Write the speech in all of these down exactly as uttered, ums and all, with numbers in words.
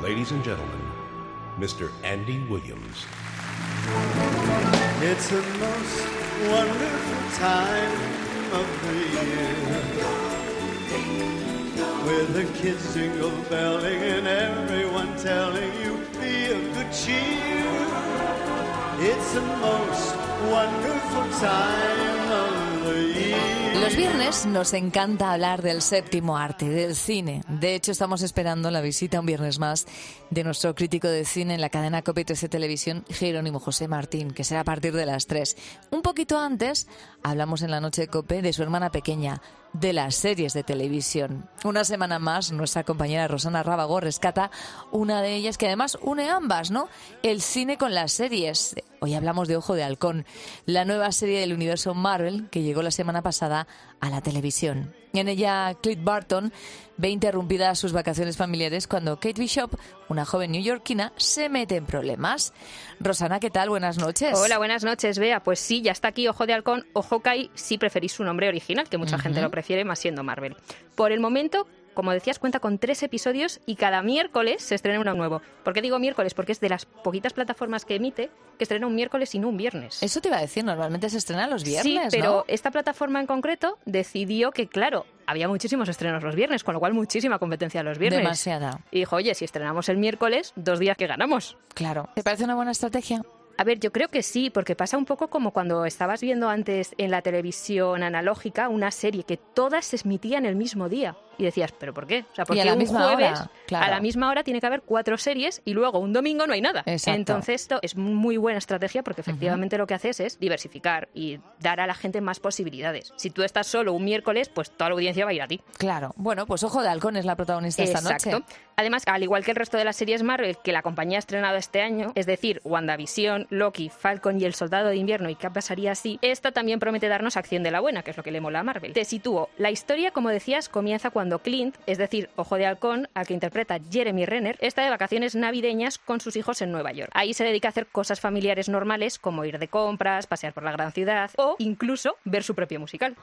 Ladies and gentlemen, Mister Andy Williams. It's the most wonderful time of the year, with the kids jingle belling and everyone telling you be of good cheer. It's the most wonderful time of the year. Los viernes nos encanta hablar del séptimo arte, del cine. De hecho, estamos esperando la visita un viernes más de nuestro crítico de cine en la cadena COPE trece Televisión, Jerónimo José Martín, que será a partir de las tres. Un poquito antes, hablamos en la noche de COPE de su hermana pequeña, de las series de televisión. Una semana más, nuestra compañera Rosana Rábago rescata una de ellas que además une ambas, ¿no? El cine con las series. Hoy hablamos de Ojo de Halcón, la nueva serie del universo Marvel que llegó la semana pasada a la televisión. En ella, Clint Barton ve interrumpidas sus vacaciones familiares cuando Kate Bishop, una joven neoyorquina, se mete en problemas. Rosana, ¿qué tal? Buenas noches. Hola, buenas noches, Bea. Pues sí, ya está aquí Ojo de Halcón o Hawkeye, si preferís su nombre original, que mucha uh-huh. gente lo prefiere más siendo Marvel. Por el momento, como decías, cuenta con tres episodios y cada miércoles se estrena uno nuevo. ¿Por qué digo miércoles? Porque es de las poquitas plataformas que emite que estrena un miércoles y no un viernes. Eso te iba a decir, normalmente se estrena los viernes, sí, pero ¿no? Esta plataforma en concreto decidió que, claro, había muchísimos estrenos los viernes, con lo cual muchísima competencia los viernes. Demasiada. Y dijo, oye, si estrenamos el miércoles, dos días que ganamos. Claro. ¿Te parece una buena estrategia? A ver, yo creo que sí, porque pasa un poco como cuando estabas viendo antes en la televisión analógica una serie que todas se emitían el mismo día. Y decías, ¿pero por qué? O sea, porque y a la un misma jueves hora, claro. a la misma hora tiene que haber cuatro series y luego un domingo no hay nada. Exacto. Entonces, esto es muy buena estrategia porque efectivamente uh-huh. lo que haces es diversificar y dar a la gente más posibilidades. Si tú estás solo un miércoles, pues toda la audiencia va a ir a ti. Claro. Bueno, pues Ojo de Halcón es la protagonista esta noche. Exacto. Además, al igual que el resto de las series Marvel que la compañía ha estrenado este año, es decir, WandaVision, Loki, Falcon y El Soldado de Invierno y qué pasaría así, esta también promete darnos acción de la buena, que es lo que le mola a Marvel. Te sitúo. La historia, como decías, comienza cuando Clint, es decir, Ojo de Halcón, al que interpreta Jeremy Renner, está de vacaciones navideñas con sus hijos en Nueva York. Ahí se dedica a hacer cosas familiares normales como ir de compras, pasear por la gran ciudad o incluso ver su propio musical.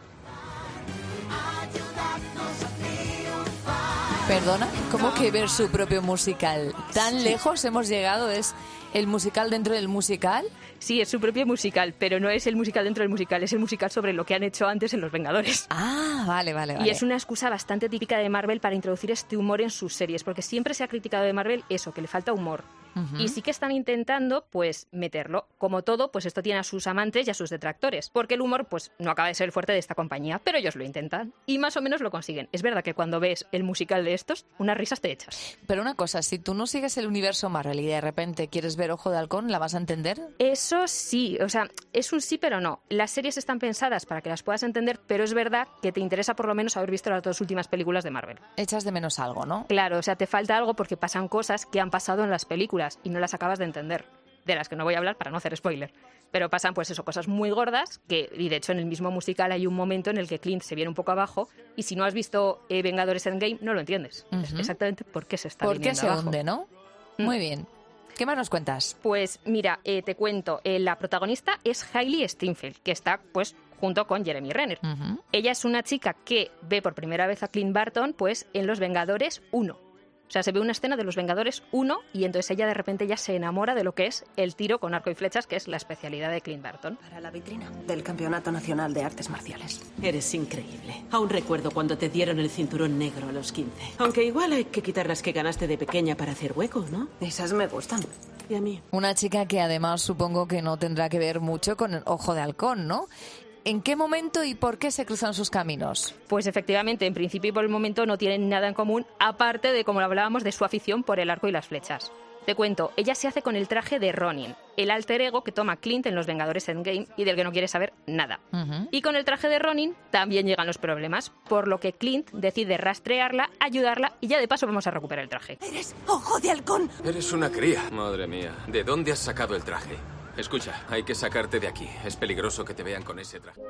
Perdona, ¿cómo que ver su propio musical? ¿Tan lejos hemos llegado? ¿Es el musical dentro del musical? Sí, es su propio musical, pero no es el musical dentro del musical, es el musical sobre lo que han hecho antes en Los Vengadores. Ah, vale, vale, vale. Y es una excusa bastante típica de Marvel para introducir este humor en sus series, porque siempre se ha criticado de Marvel eso, que le falta humor. Uh-huh. Y sí que están intentando, pues, meterlo. Como todo, pues esto tiene a sus amantes y a sus detractores, porque el humor, pues, no acaba de ser el fuerte de esta compañía, pero ellos lo intentan. Y más o menos lo consiguen. Es verdad que cuando ves el musical de estos, unas risas te echas. Pero una cosa, si tú no sigues el universo Marvel y de repente quieres ver Ojo de Halcón, ¿la vas a entender? Eso sí, o sea, es un sí pero no. Las series están pensadas para que las puedas entender, pero es verdad que te interesa por lo menos haber visto las dos últimas películas de Marvel. Echas de menos algo, ¿no? Claro, o sea, te falta algo porque pasan cosas que han pasado en las películas y no las acabas de entender, de las que no voy a hablar para no hacer spoiler. Pero pasan, pues eso, cosas muy gordas, que, y de hecho en el mismo musical hay un momento en el que Clint se viene un poco abajo y si no has visto eh, Vengadores Endgame no lo entiendes. Uh-huh. Es exactamente por qué se está ¿Por viniendo qué se abajo. hunde, no? Mm. Muy bien. ¿Qué más nos cuentas? Pues mira, eh, te cuento, eh, la protagonista es Hailey Steinfeld, que está pues junto con Jeremy Renner. Uh-huh. Ella es una chica que ve por primera vez a Clint Barton pues en Los Vengadores uno. O sea, se ve una escena de Los Vengadores uno y entonces ella de repente ya se enamora de lo que es el tiro con arco y flechas, que es la especialidad de Clint Barton. Para la vitrina del Campeonato Nacional de Artes Marciales. Eres increíble. Aún recuerdo cuando te dieron el cinturón negro a los quince. Aunque igual hay que quitar las que ganaste de pequeña para hacer hueco, ¿no? Esas me gustan. Y a mí. Una chica que además supongo que no tendrá que ver mucho con el Ojo de Halcón, ¿no? ¿En qué momento y por qué se cruzan sus caminos? Pues efectivamente, en principio y por el momento no tienen nada en común, aparte de, como lo hablábamos, de su afición por el arco y las flechas. Te cuento, ella se hace con el traje de Ronin, el alter ego que toma Clint en Los Vengadores Endgame y del que no quiere saber nada. Uh-huh. Y con el traje de Ronin también llegan los problemas, por lo que Clint decide rastrearla, ayudarla y ya de paso vamos a recuperar el traje. ¡Eres Ojo de Halcón! Eres una cría. Madre mía, ¿de dónde has sacado el traje? Escucha, hay que sacarte de aquí. Es peligroso que te vean con ese traje.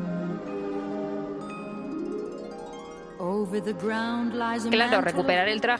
Claro, recuperar el traje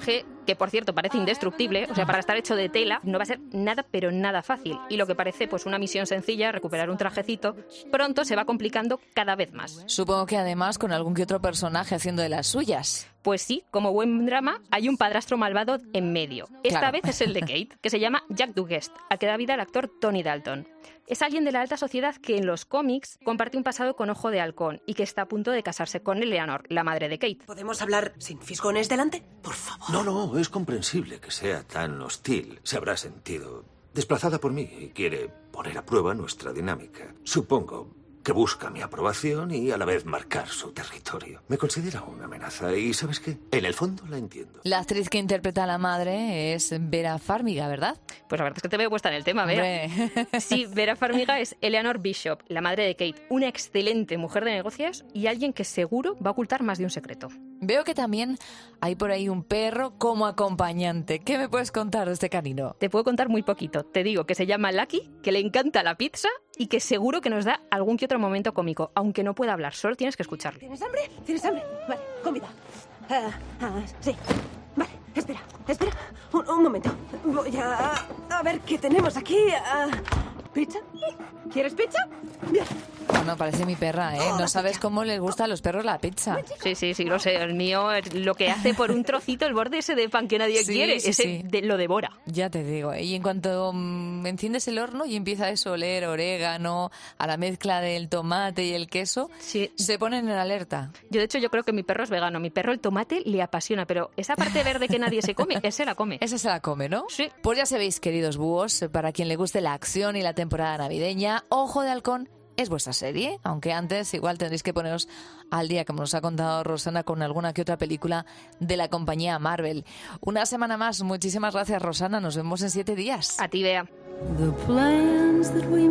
que por cierto parece indestructible, o sea, para estar hecho de tela, no va a ser nada, pero nada fácil. Y lo que parece pues una misión sencilla, recuperar un trajecito, pronto se va complicando cada vez más. Supongo que además con algún que otro personaje haciendo de las suyas. Pues sí, como buen drama, hay un padrastro malvado en medio. Esta Claro. vez es el de Kate, que se llama Jack Duguest, al que da vida el actor Tony Dalton. Es alguien de la alta sociedad que en los cómics comparte un pasado con Ojo de Halcón y que está a punto de casarse con Eleanor, la madre de Kate. ¿Podemos hablar sin fisgones delante? Por favor. No, no, es comprensible que sea tan hostil. Se habrá sentido desplazada por mí y quiere poner a prueba nuestra dinámica. Supongo que busca mi aprobación y a la vez marcar su territorio. Me considera una amenaza y, ¿sabes qué? En el fondo la entiendo. La actriz que interpreta a la madre es Vera Farmiga, ¿verdad? Pues la verdad es que te veo puesta en el tema, Vera. Hombre. Sí, Vera Farmiga es Eleanor Bishop, la madre de Kate, una excelente mujer de negocios y alguien que seguro va a ocultar más de un secreto. Veo que también hay por ahí un perro como acompañante. ¿Qué me puedes contar de este canino? Te puedo contar muy poquito. Te digo que se llama Lucky, que le encanta la pizza y que seguro que nos da algún que otro momento cómico, aunque no pueda hablar, solo tienes que escucharlo. ¿Tienes hambre? ¿Tienes hambre? Vale, comida. Ah, ah, sí. Vale, espera, espera. Un, un momento. Voy a... A ver qué tenemos aquí. Ah, ¿pizza? ¿Quieres pizza? Bien. Bueno, parece mi perra, ¿eh? No sabes cómo les gusta a los perros la pizza. Sí, sí, sí, lo sé. El mío es lo que hace por un trocito el borde ese de pan que nadie Sí, quiere. sí, ese sí. de- lo devora. Ya te digo, ¿eh? Y en cuanto mm, enciendes el horno y empieza eso a oler orégano, a la mezcla del tomate y el queso, Sí. se ponen en alerta. Yo, de hecho, yo creo que mi perro es vegano. Mi perro el tomate le apasiona, pero esa parte verde que nadie se come, él se la come. Esa se la come, ¿no? Sí. Pues ya sabéis, queridos búhos, para quien le guste la acción y la temporada navideña, Ojo de Halcón es vuestra serie, aunque antes igual tendréis que poneros al día, como nos ha contado Rosana, con alguna que otra película de la compañía Marvel. Una semana más, muchísimas gracias, Rosana, nos vemos en siete días. A ti, Bea. The plans that we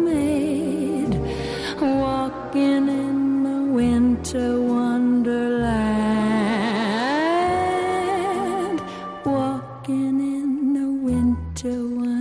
made, walking in the winter wonderland, walking in the winter wonderland.